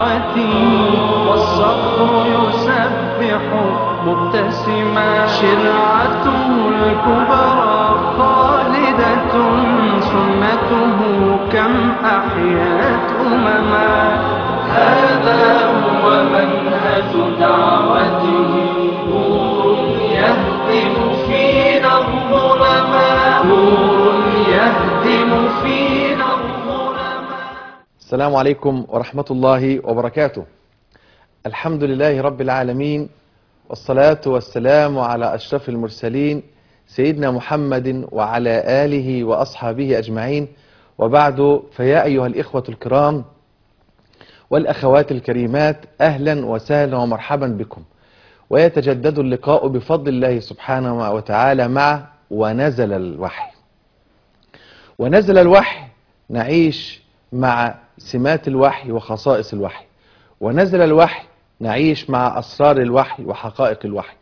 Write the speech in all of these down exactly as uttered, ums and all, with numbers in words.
والصخر يسبح مبتسما شرعته الكبرى خالدة سنته كم أحيت أمما هذا هو منهج دعوته نور يهدم فينا الظلما نور يهدم فينا الظلما. السلام عليكم ورحمة الله وبركاته. الحمد لله رب العالمين، والصلاة والسلام على أشرف المرسلين سيدنا محمد وعلى آله وأصحابه أجمعين، وبعد، فيا أيها الإخوة الكرام والأخوات الكريمات، أهلا وسهلا ومرحبا بكم. ويتجدد اللقاء بفضل الله سبحانه وتعالى مع ونزل الوحي. ونزل الوحي نعيش مع سمات الوحي وخصائص الوحي، ونزل الوحي نعيش مع أسرار الوحي وحقائق الوحي.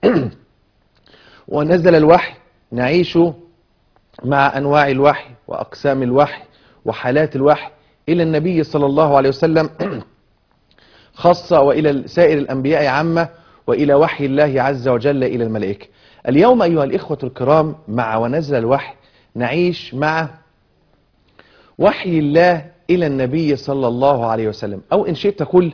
ونزل الوحي نعيش مع أنواع الوحي وأقسام الوحي وحالات الوحي إلى النبي صلى الله عليه وسلم خاصة، وإلى سائر الأنبياء عامة، وإلى وحي الله عز وجل إلى الملائكة. اليوم أيها الإخوة الكرام مع ونزل الوحي نعيش مع وحي الله إلى النبي صلى الله عليه وسلم، أو إن شئت تقول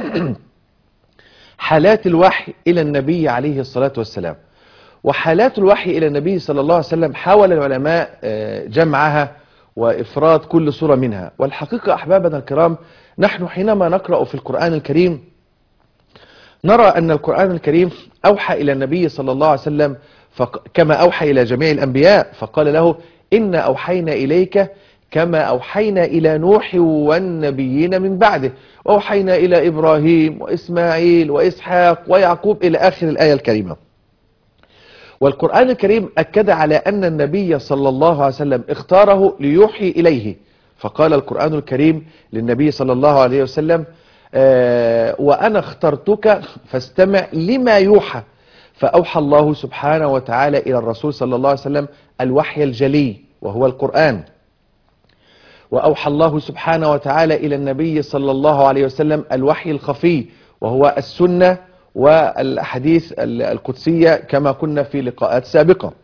حالات الوحي إلى النبي عليه الصلاة والسلام. وحالات الوحي إلى النبي صلى الله عليه وسلم حاول العلماء جمعها وإفراد كل صورة منها. والحقيقة أحبابنا الكرام، نحن حينما نقرأ في القرآن الكريم نرى أن القرآن الكريم أوحى إلى النبي صلى الله عليه وسلم كما أوحى إلى جميع الأنبياء، فقال له: إنا أوحينا إليك كما أوحينا إلى نوح والنبيين من بعده، وأوحينا إلى إبراهيم وإسماعيل وإسحاق ويعقوب إلى آخر الآية الكريمة. والقرآن الكريم أكد على أن النبي صلى الله عليه وسلم اختاره ليوحي إليه، فقال القرآن الكريم للنبي صلى الله عليه وسلم: آه وأنا اخترتك فاستمع لما يوحى. فأوحى الله سبحانه وتعالى إلى الرسول صلى الله عليه وسلم الوحي الجلي وهو القرآن، وأوحى الله سبحانه وتعالى إلى النبي صلى الله عليه وسلم الوحي الخفي وهو السنة والأحاديث القدسية كما كنا في لقاءات سابقة.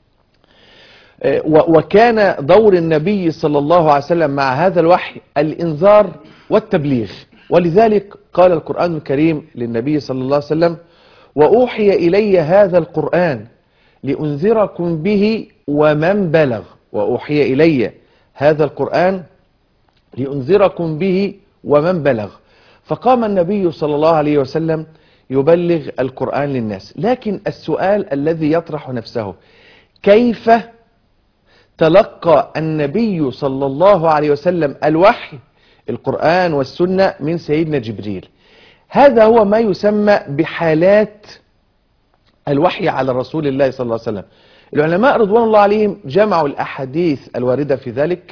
وكان دور النبي صلى الله عليه وسلم مع هذا الوحي الإنذار والتبليغ، ولذلك قال القرآن الكريم للنبي صلى الله عليه وسلم: وأوحي إلي هذا القرآن لأنذركم به ومن بلغ. وأوحي إلي هذا القرآن لأنذركم به ومن بلغ. فقام النبي صلى الله عليه وسلم يبلغ القرآن للناس. لكن السؤال الذي يطرح نفسه: كيف تلقى النبي صلى الله عليه وسلم الوحي القرآن والسنة من سيدنا جبريل؟ هذا هو ما يسمى بحالات الوحي على رسول الله صلى الله عليه وسلم. العلماء رضوان الله عليهم جمعوا الأحاديث الواردة في ذلك،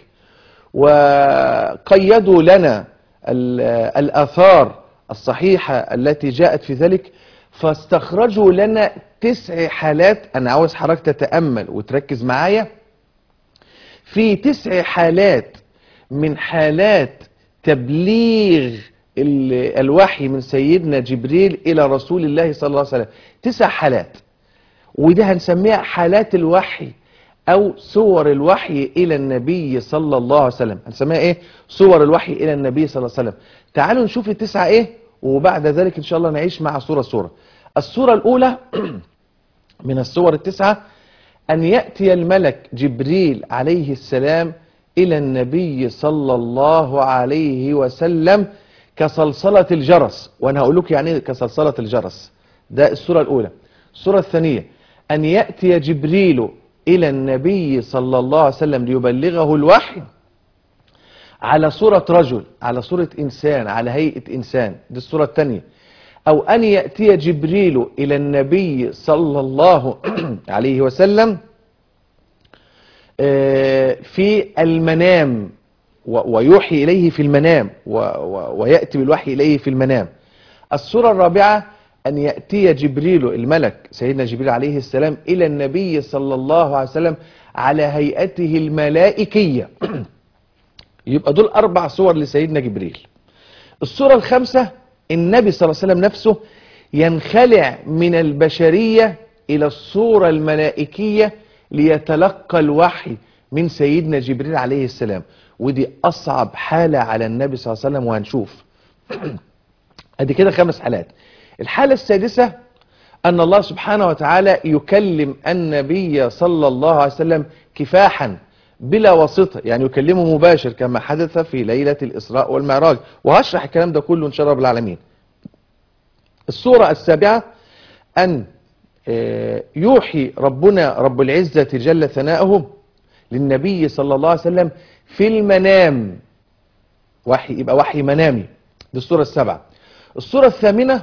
وقيدوا لنا الآثار الصحيحة التي جاءت في ذلك، فاستخرجوا لنا تسع حالات. أنا عاوز حضرتك تتأمل وتركز معايا في تسع حالات من حالات تبليغ الوحي من سيدنا جبريل إلى رسول الله صلى الله عليه وسلم. تسع حالات، وده هنسميها حالات الوحي أو صور الوحي إلى النبي صلى الله عليه وسلم. هنسميها إيه؟ صور الوحي إلى النبي صلى الله عليه وسلم. تعالوا نشوف التسعة إيه، وبعد ذلك إن شاء الله نعيش مع صورة صورة. الصورة الأولى من الصور التسعة: أن يأتي الملك جبريل عليه السلام إلى النبي صلى الله عليه وسلم كصلصلة الجرس. وأنا هقول لك يعني كصلصلة الجرس. ده الصورة الأولى. الصورة الثانية: أن يأتي جبريل إلى النبي صلى الله عليه وسلم ليبلغه الوحي على صورة رجل، على صورة إنسان، على هيئة إنسان. دي الصورة الثانية. أو أن يأتي جبريل إلى النبي صلى الله عليه وسلم في المنام ويوحي إليه في المنام، ويأتي بالوحي إليه في المنام. الصورة الرابعة: أن يأتي جبريل الملك سيدنا جبريل عليه السلام إلى النبي صلى الله عليه وسلم على هيئته الملائكية. يبقى دول أربع صور لسيدنا جبريل. الصورة الخامسة النبي صلى الله عليه وسلم نفسه ينخلع من البشرية إلى الصورة الملائكية ليتلقى الوحي من سيدنا جبريل عليه السلام، ودي أصعب حالة على النبي صلى الله عليه وسلم، وهنشوف. ادي كده خمس حالات. الحالة السادسة أن الله سبحانه وتعالى يكلم النبي صلى الله عليه وسلم كفاحا بلا واسطة، يعني يكلمه مباشر كما حدث في ليلة الإسراء والمعراج، وهشرح الكلام ده كله إن شاء الله رب العالمين. الصورة السابعة أن يوحي ربنا رب العزة جل ثناؤه للنبي صلى الله عليه وسلم في المنام، وحي يبقى وحي منامي. دي الصورة السابعة. الصورة الثامنة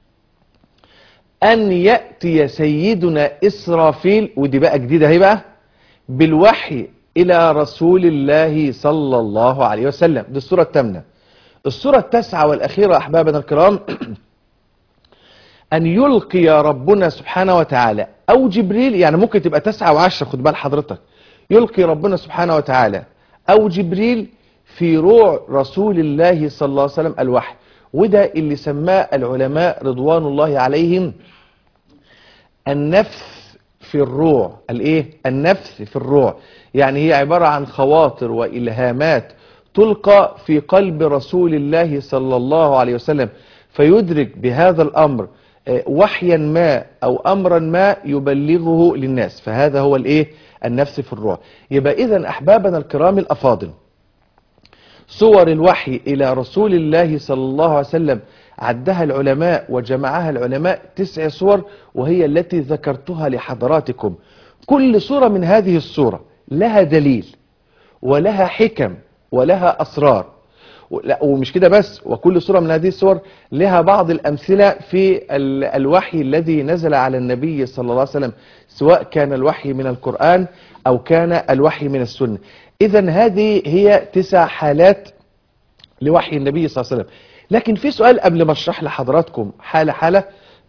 أن يأتي سيدنا إسرافيل، ودي بقى جديدة اهي بقى، بالوحي إلى رسول الله صلى الله عليه وسلم. دي الصورة الثامنة. الصورة التاسعة والأخيرة أحبابنا الكرام أن يلقي ربنا سبحانه وتعالى أو جبريل، يعني ممكن تبقى تسعة وعشرة، خد بال حضرتك، يلقي ربنا سبحانه وتعالى أو جبريل في روع رسول الله صلى الله عليه وسلم الوحي، وده اللي سماه العلماء رضوان الله عليهم النفث في الروع. الايه؟ النفث في الروع، يعني هي عبارة عن خواطر وإلهامات تلقى في قلب رسول الله صلى الله عليه وسلم، فيدرك بهذا الأمر وحيا ما أو أمرا ما يبلغه للناس، فهذا هو الايه؟ النفث في الروع. يبقى إذن أحبابنا الكرام الأفاضل، صور الوحي إلى رسول الله صلى الله عليه وسلم عدها العلماء وجمعها العلماء تسع صور، وهي التي ذكرتها لحضراتكم. كل صورة من هذه الصورة لها دليل ولها حكم ولها أسرار، ومش كده بس، وكل صورة من هذه الصور لها بعض الأمثلة في الوحي الذي نزل على النبي صلى الله عليه وسلم، سواء كان الوحي من القرآن أو كان الوحي من السنة. إذن هذه هي تسع حالات لوحي النبي صلى الله عليه وسلم. لكن في سؤال قبل ما اشرح لحضراتكم حالة حالة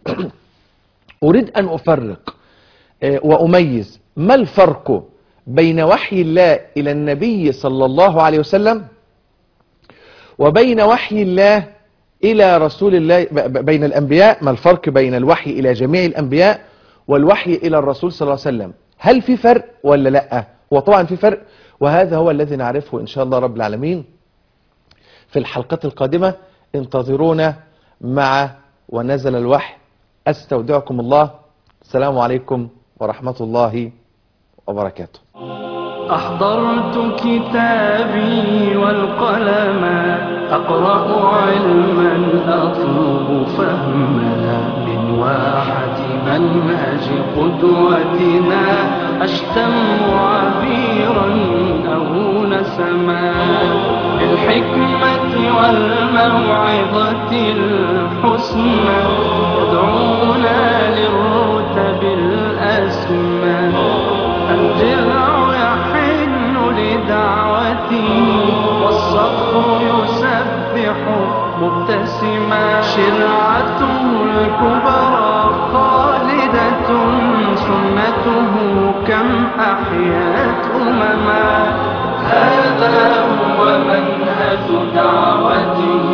أريد أن أفرق وأميز ما الفرق بين وحي الله إلى النبي صلى الله عليه وسلم وبين وحي الله إلى رسول الله، بين الأنبياء، ما الفرق بين الوحي إلى جميع الأنبياء والوحي إلى الرسول صلى الله عليه وسلم؟ هل في فرق ولا لا؟ وطبعا في فرق، وهذا هو الذي نعرفه إن شاء الله رب العالمين في الحلقات القادمة. انتظرونا مع ونزل الوحي. أستودعكم الله. السلام عليكم ورحمة الله وبركاته. أحضرت كتابي والقلم أقرأ علما أطلب فهما من واحة منهج قدوتنا أشتم عبيرا أو نسما بالحكمة والموعظة الحسنى يدعونا للرتب الأسمى. الجذع يحن لدعوته والصخر يسبح مبتسما. شرعته الكبرى خالدة سنته كم أحيات أمما. هذا هو منهج دعوته